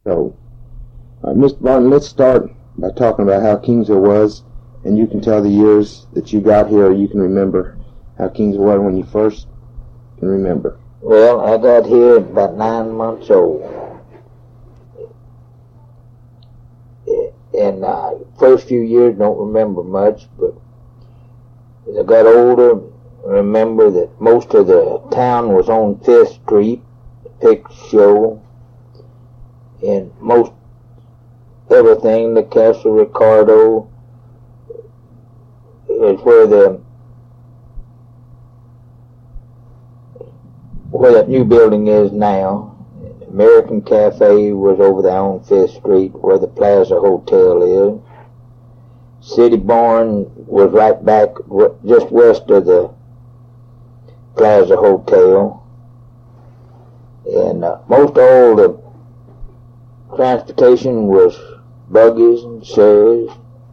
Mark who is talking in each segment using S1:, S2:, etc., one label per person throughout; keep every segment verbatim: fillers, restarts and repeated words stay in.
S1: So, uh, Mister Barton, let's start by talking about how Kingsville was, and you can tell the years that you got here, or you can remember how Kingsville was when you first can remember.
S2: Well, I got here about nine months old. And uh, first few years don't remember much, but as I got older, I remember that most of the town was on Fifth Street, Pick Show, and most everything, the Castle Ricardo, is where the where that new building is now. American Cafe was over there on Fifth Street, where the Plaza Hotel is. City Barn was right back, just west of the Plaza Hotel. And uh, most all the transportation was buggies and sherries,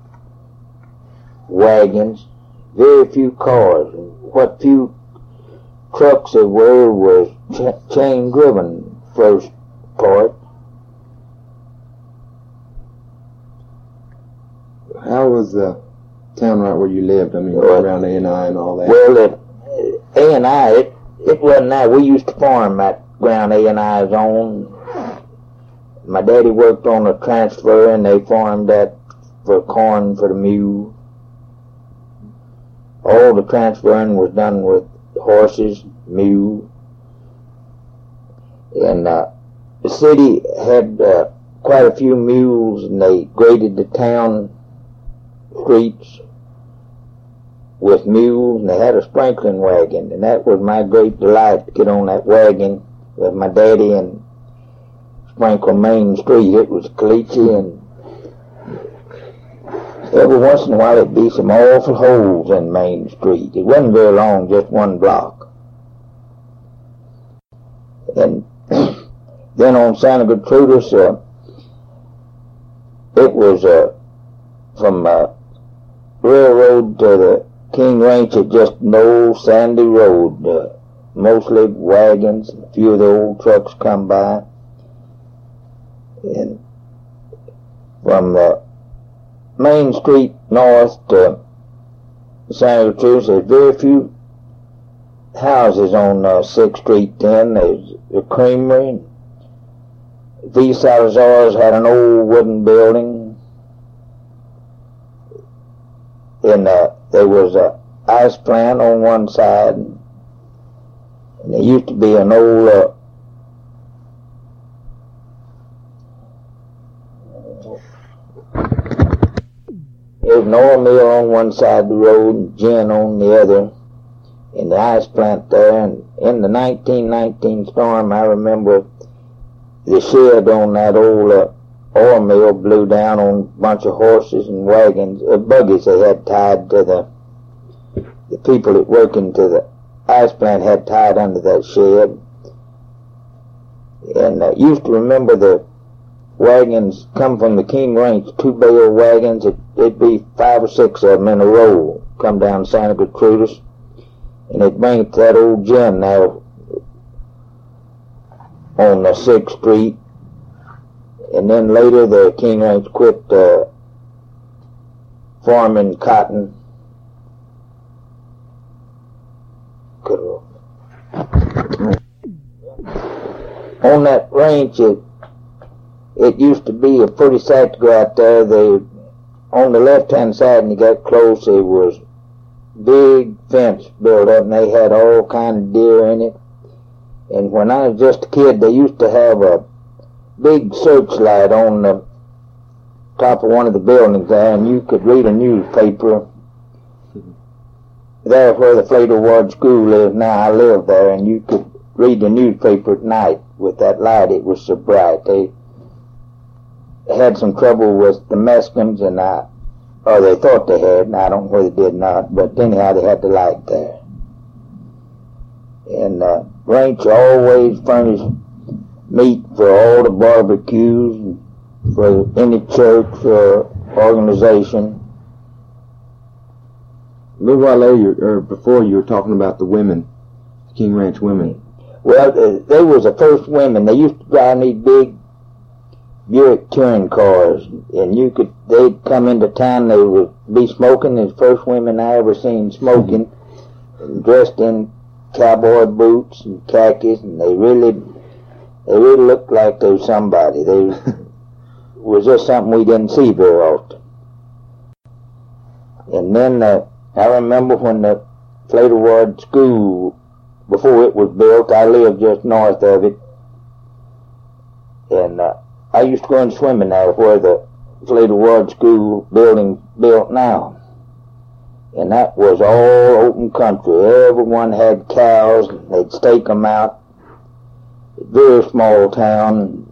S2: wagons, very few cars. And what few trucks there were was ch- chain driven first part.
S1: How was the town right where you lived? I mean, well, around A and I and all that.
S2: Well, at A and I, it, it wasn't that. We used to farm that ground A and I's on. My daddy worked on a transfer, and they farmed that for corn for the mule. All the transferring was done with horses, mules. And uh, the city had uh, quite a few mules, and they graded the town streets with mules, and they had a sprinkling wagon, and that was my great delight, to get on that wagon with my daddy and sprinkle Main Street. It was caliche, and every once in a while it'd be some awful holes in Main Street. It wasn't very long, just one block. And then on Santa Gertrudis, uh, it was uh, from uh, railroad to the King Ranch, it just an old sandy road. Uh, mostly wagons, a few of the old trucks come by. And from uh, Main Street north to Santa Gertrudis, there's very few houses on uh, sixth Street then. There's the creamery. V. Salazar's had an old wooden building. And uh, there was a ice plant on one side. And there used to be an old uh, there was an oil mill on one side of the road and gin on the other. In the ice plant there, and in the nineteen nineteen storm, I remember the shed on that old uh, oil mill blew down on a bunch of horses and wagons, uh, buggies they had tied to the, the people that work into the ice plant had tied under that shed. And uh, used to remember the wagons come from the King Ranch, two bale wagons, it, it'd be five or six of them in a row, come down Santa Gertrudis. And they'd bring it to that old gym now on the sixth Street. And then later the King Ranch quit uh, farming cotton. On that ranch, it, it used to be a pretty sight to go out there. They, on the left-hand side, and you got close, there was big fence built up, and they had all kind of deer in it. And when I was just a kid, they used to have a big searchlight on the top of one of the buildings there, and you could read a newspaper. There where the Flato Ward School is now, I live there, and you could read the newspaper at night with that light. It was so bright. They had some trouble with the Mexicans, and I or they thought they had, and I don't know whether they did not, but anyhow they had the light there. And uh, ranch always furnished meat for all the barbecues, for any church or organization.
S1: A little while later, or before, you were talking about the women, King Ranch women.
S2: Well, uh, they was the first women. They used to drive these big Buick touring cars, and you could, they'd come into town, they would be smoking. The first women I ever seen smoking, and dressed in cowboy boots and khakis, and they really, they really looked like they was somebody. They was just something we didn't see very often. And then uh, I remember when the Flater Ward School, before it was built, I lived just north of it, and uh, I used to go and swimming there where the Flater Ward School building built now. And that was all open country. Everyone had cows, and they'd stake them out. Very small town.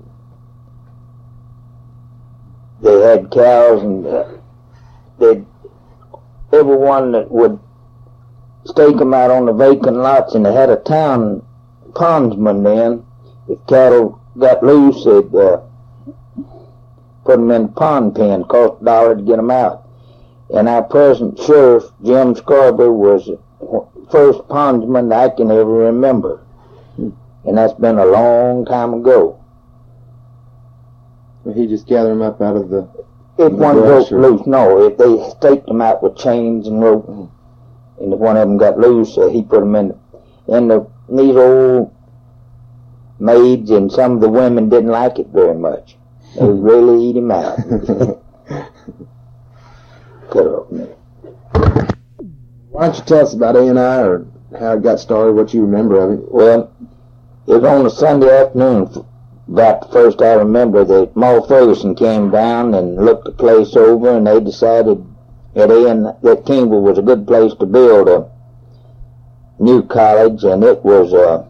S2: They had cows, and uh, they'd, everyone that would stake them out on the vacant lots, and they had a town pondsman then. If cattle got loose, they'd uh, put them in the pond pen, cost a dollar to get them out. And our present sheriff, Jim Scarborough, was the first pondsman I can ever remember. And that's been a long time ago.
S1: Well, he just gathered them up out of the...
S2: If one broke loose, no. If they staked them out with chains and rope, and if one of them got loose, uh, he put them in. And the, these old maids and some of the women didn't like it very much. They would really eat him out. Cut her open there.
S1: Why don't you tell us about A and I, or how it got started, what you remember of it?
S2: Well, it was on a Sunday afternoon, about the first I remember, that Maul Ferguson came down and looked the place over, and they decided that, A and, that Kingville was a good place to build a new college, and it was uh,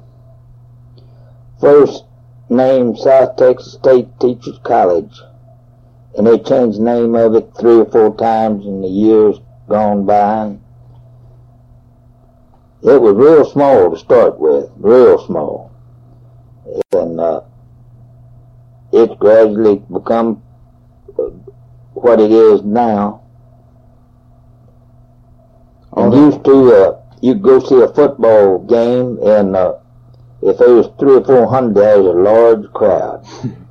S2: first named South Texas State Teachers College. And they changed the name of it three or four times in the years gone by. It was real small to start with, real small. And uh, it's gradually become what it is now. And used to, uh, you go see a football game, and uh, if there was three or four hundred, there was a large crowd.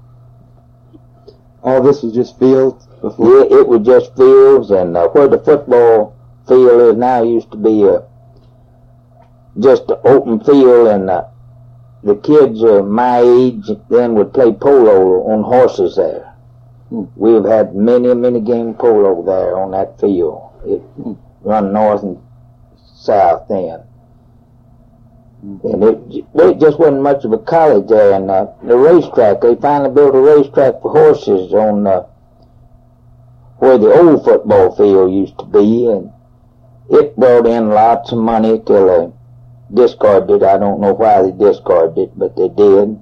S1: All this was just fields before?
S2: Yeah, it was just fields, and uh, where the football field is now used to be uh, just an open field, and uh, the kids uh, my age then would play polo on horses there. Hmm. We've had many, many game polo there on that field. It hmm. run north and south then. And it, it just wasn't much of a college there. And uh, the racetrack, they finally built a racetrack for horses on uh, where the old football field used to be, and it brought in lots of money till they discarded it. I don't know why they discarded it, but they did.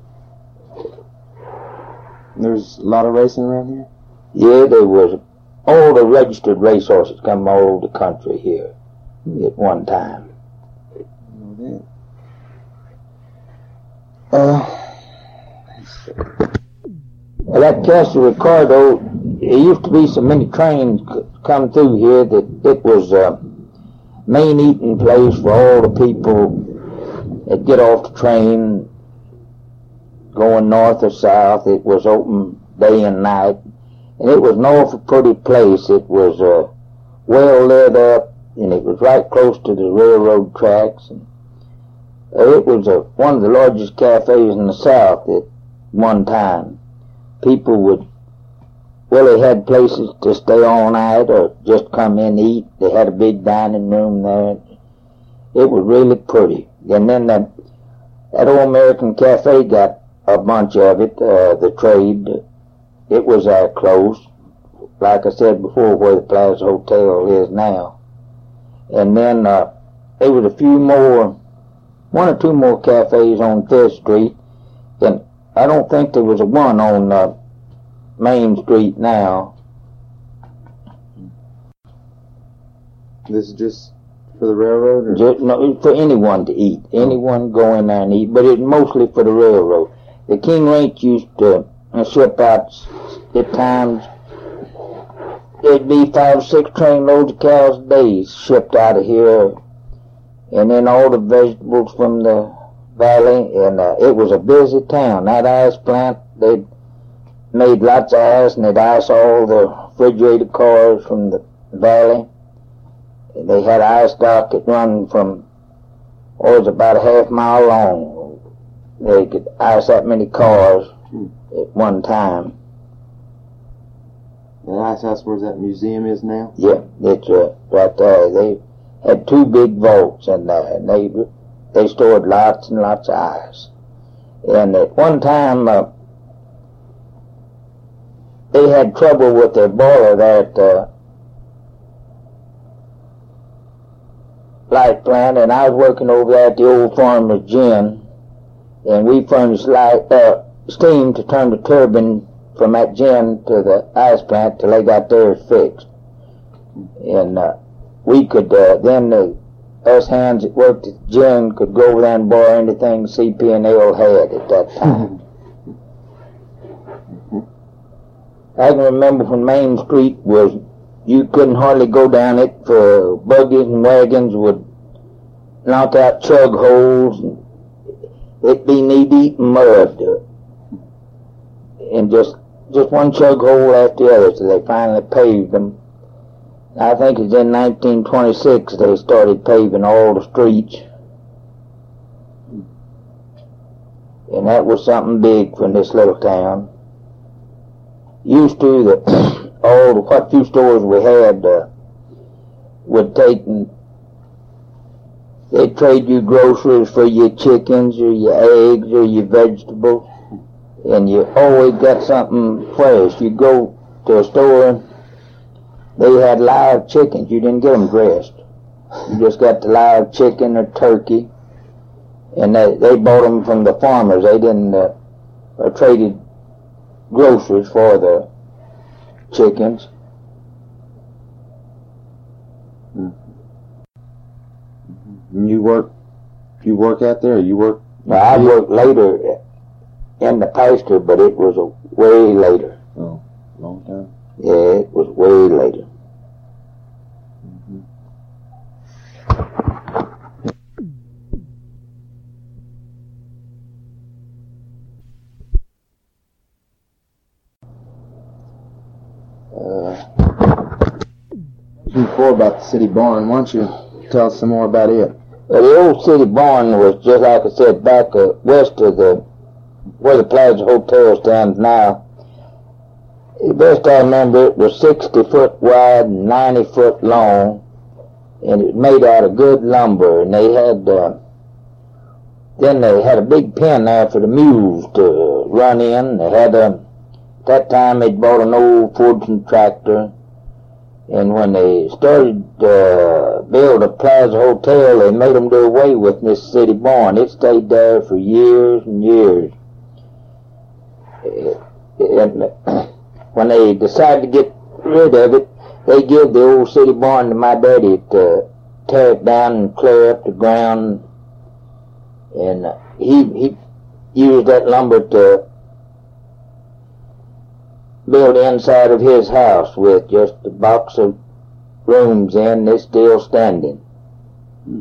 S1: There's a lot of racing around here?
S2: Yeah, there was all the registered racehorses come all over the country here at one time.
S1: Uh,
S2: well, that Casa Ricardo, there used to be so many trains come through here that it was a main eating place for all the people that get off the train going north or south. It was open day and night, and it was an awful pretty place. It was uh, well lit up, and it was right close to the railroad tracks. And it was a, one of the largest cafes in the South at one time. People would, well, they had places to stay all night or just come in and eat. They had a big dining room there. It was really pretty. And then that, that old American Cafe got a bunch of it, uh, the trade. It was there close, like I said before, where the Plaza Hotel is now. And then uh, there was a few more, one or two more cafes on Fifth Street, and I don't think there was a one on uh, Main Street now.
S1: This is just for the railroad? Or?
S2: Just, no, for anyone to eat. Anyone go in there and eat, but it's mostly for the railroad. The King Ranch used to uh, ship out at times. There'd be five or six trainloads of cows a day shipped out of here, and then all the vegetables from the valley, and uh, it was a busy town. That ice plant, they'd made lots of ice, and they'd ice all the refrigerated cars from the valley. They had an ice dock that run from, oh, it was about a half mile long. They could ice that many cars hmm. at one time.
S1: The ice house where that museum is now?
S2: Yeah, it's uh, right there. They had two big vaults in there, and they they stored lots and lots of ice. And at one time, uh, they had trouble with their boiler there at the light plant, and I was working over there at the old farmer's gin, and we furnished light, uh, steam to turn the turbine from that gin to the ice plant till they got theirs fixed. And uh, we could, uh, then the, us hands that worked at the gin could go over there and borrow anything C P and L had at that time. I can remember when Main Street was, you couldn't hardly go down it, for buggies and wagons would knock out chug holes, and it'd be knee-deep in mud. And just just one chug hole after the other, so they finally paved them. I think it's in nineteen twenty-six they started paving all the streets. And that was something big for this little town. Used to, the all the what few stores we had uh, would take and they'd trade you groceries for your chickens or your eggs or your vegetables, and you always got something fresh. You go to a store and they had live chickens. You didn't get them dressed. You just got the live chicken or turkey, and they, they bought them from the farmers. They didn't uh, uh, traded groceries for the chickens.
S1: Mm-hmm. You work, you work out there. You work.
S2: Well, I worked later in the pasture, but it was a way later.
S1: Oh, long time.
S2: Yeah, it was way later.
S1: Mm-hmm. Uh, before about the city barn, why don't you tell us some more about it?
S2: Well, the old city barn was just like I said, back uh, west of the where the Plaza Hotel stands now. The best I remember, it was sixty foot wide and ninety foot long, and it was made out of good lumber. And they had, uh, then they had a big pen there for the mules to run in. They had a, at that time they'd bought an old Fordson tractor, and when they started uh, build a Plaza Hotel, they made them do away with this city barn. It stayed there for years and years. And when they decided to get rid of it, they gave the old city barn to my daddy to tear it down and clear up the ground. And uh, he he used that lumber to build the inside of his house with just a box of rooms in. It's still standing. Hmm.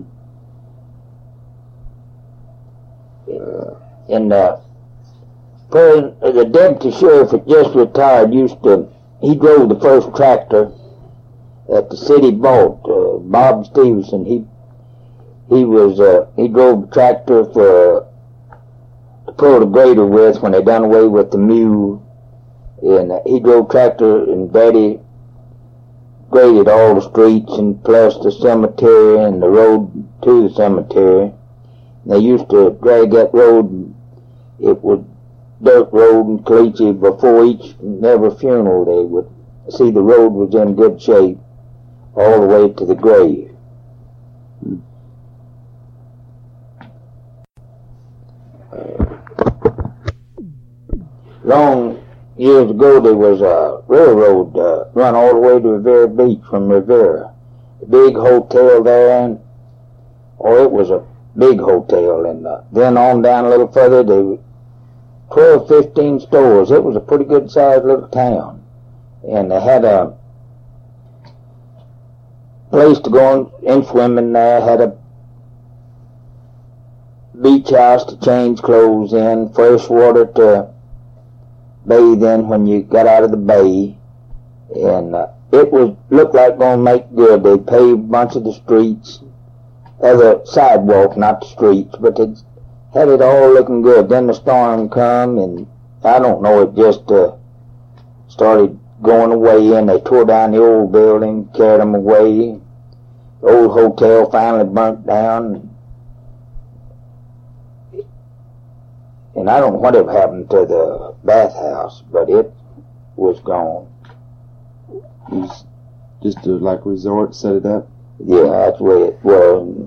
S2: Uh, and uh, the deputy sheriff that just retired used to, he drove the first tractor that the city bought, uh, Bob Stevenson. He he was uh, he drove the tractor for to pull the grader with when they done away with the mule, and uh, he drove tractor, and Daddy graded all the streets and plus the cemetery and the road to the cemetery. And they used to drag that road. It was dirt road in Caliche. Before each and every funeral they would see the road was in good shape all the way to the grave. Long years ago there was a railroad uh, run all the way to Rivera Beach from Rivera. A big hotel there, and oh, it was a big hotel. And uh, then on down a little further, there were twelve, fifteen stores. It was a pretty good sized little town. And they had a place to go and swim in there, had a beach house to change clothes in, fresh water to bathe in when you got out of the bay, and uh, it was looked like going to make good. They paved a bunch of the streets, other sidewalks, not the streets, but they had it all looking good. Then the storm come, and I don't know, it just uh, started going away, and they tore down the old building, carried them away. The old hotel finally burnt down. And I don't know whatever happened to the bathhouse, but it was gone.
S1: It was just a like resort, set it up?
S2: Yeah, that's the way it was.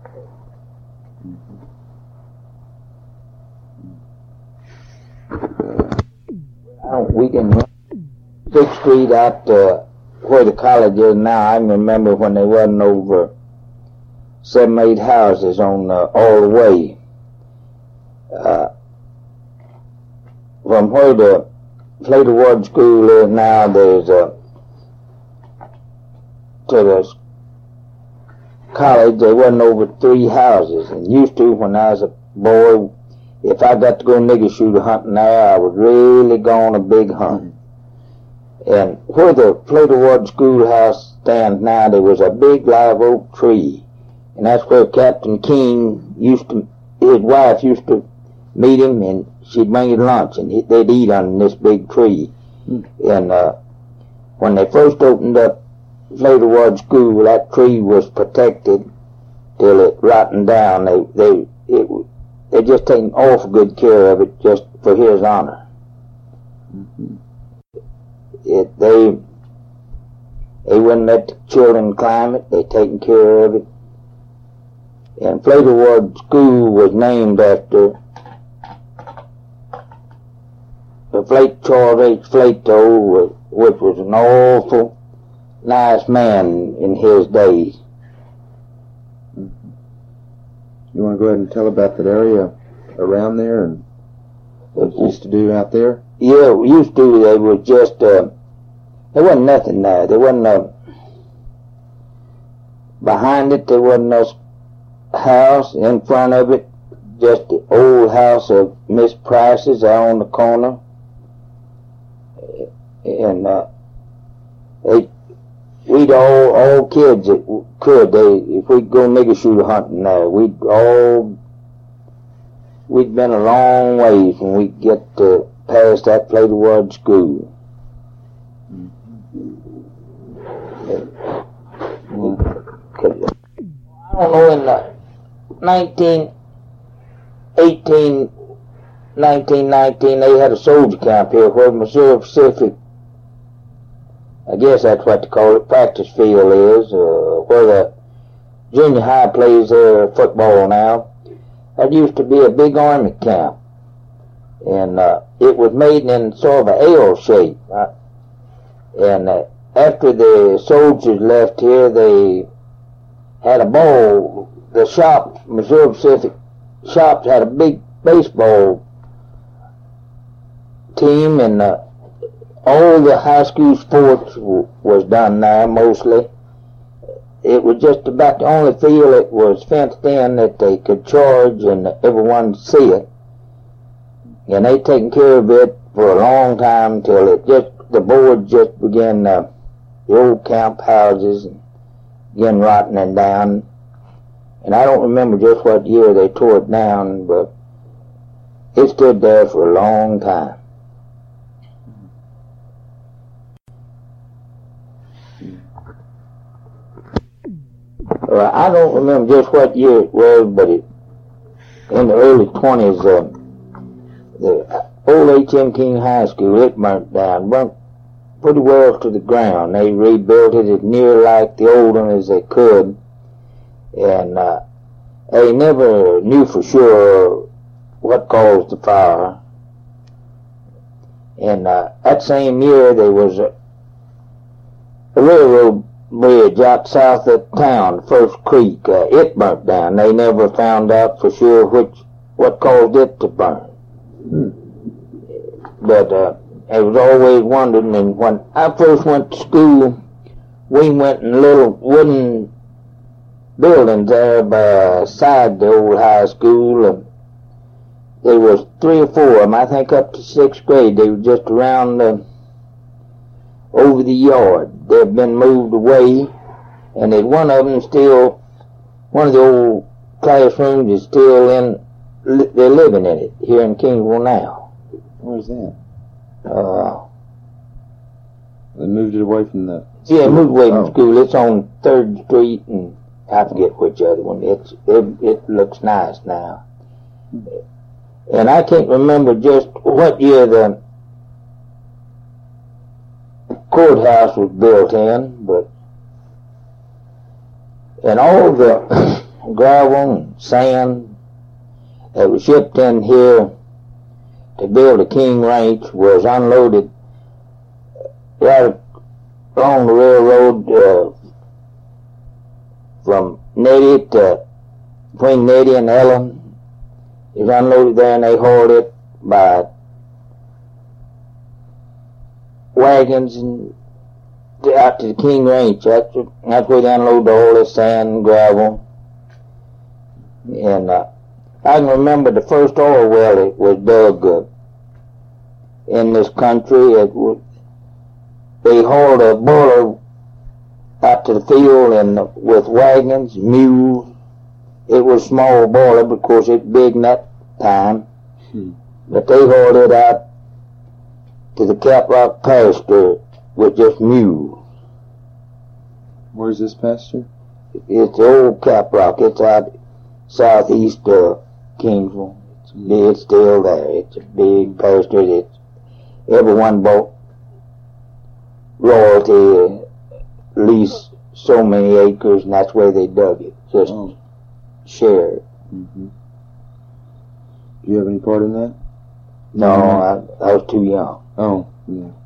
S2: I don't, we can Sixth Street out uh, where the college is now. I remember when there wasn't over seven, eight houses on uh, all the way. Uh, from where the Flater Ward School is now, there's a to the college, there wasn't over three houses. And used to, when I was a boy, if I got to go nigger shooter hunting there, I was really going a big hunt. And where the Flater Ward Schoolhouse stands now, there was a big live oak tree. And that's where Captain King used to, his wife used to meet him, and she'd bring him lunch, and they'd eat under this big tree. Mm. And uh, when they first opened up Flater Ward School, that tree was protected till it rotted down. They they it they just taken awful good care of it just for his honor. Mm-hmm. It they they wouldn't let the children climb it. They taken care of it. And Flater Ward School was named after the Flake Charles H. Flato, which was an awful nice man in his days.
S1: You want to go ahead and tell about that area around there and what you used to do out there?
S2: Yeah, we used to. There was just, uh, there wasn't nothing there. There wasn't a, behind it there wasn't no house. In front of it, just the old house of Miss Price's there on the corner. And uh, they, we'd all, all kids that could, they, if we'd go nigger shooter hunting there, we'd all, we'd been a long ways when we get uh, past that Flater Ward School. Mm-hmm. I don't know, in the nineteen eighteen, nineteen nineteen, they had a soldier camp here where Missouri Pacific, I guess that's what they call it, practice field is, uh, where the junior high plays their football now. That used to be a big army camp. And uh, it was made in sort of an L shape. Uh, and uh, after the soldiers left here, they had a ball. The shop, Missouri Pacific shops, had a big baseball team, and uh, all the high school sports w- was done there mostly. It was just about the only field that was fenced in that they could charge and everyone see it. And they taken care of it for a long time till it just, the board just began, uh, the old camp houses began rotting down. And I don't remember just what year they tore it down, but it stood there for a long time. Uh, I don't remember just what year it was, but it, in the early twenties, uh, the old H M King High School, it burnt down, burnt pretty well to the ground. They rebuilt it as near like the old one as they could, and uh, they never knew for sure what caused the fire. And uh, that same year, there was a, a railroad bridge out south of town, First Creek. Uh, it burnt down. They never found out for sure which what caused it to burn. Hmm. But uh, I was always wondering. And when I first went to school, we went in little wooden buildings there beside the old high school, and there was three or four of them, I think up to sixth grade. They were just around the, over the yard. They've been moved away, and there's one of them still, one of the old classrooms is still in, they're living in it here in Kingsville now.
S3: Where's that?
S2: Uh,
S3: They moved it away from the...
S2: yeah, moved away from
S3: Oh.
S2: school. It's on third Street, and I forget which other one. It's it, it looks nice now. And I can't remember just what year the courthouse was built in, but and all the gravel and sand that was shipped in here to build a King Ranch was unloaded right along the railroad uh, from Nettie to between Nettie and Ellen. It was unloaded there, and they hauled it by wagons and out to the King Ranch. That's, that's where they unloaded all this sand and gravel. And uh, I can remember the first oil well that was dug uh, in this country. It was, they hauled a boiler out to the field and uh, with wagons, mules. It was a small boiler, but of course it's big in that time.
S3: Hmm.
S2: But they hauled it out to the Caprock pasture with just mules.
S3: Where's this pasture?
S2: It's the old Caprock. It's out southeast of Kingsville. It's, it's still there. It's a big pasture. It's, everyone bought royalty, leased so many acres, and that's where they dug it. Just
S3: Oh.
S2: share it.
S3: Mm-hmm. Do you have any part in that?
S2: No, I, I was too young.
S3: Oh, yeah.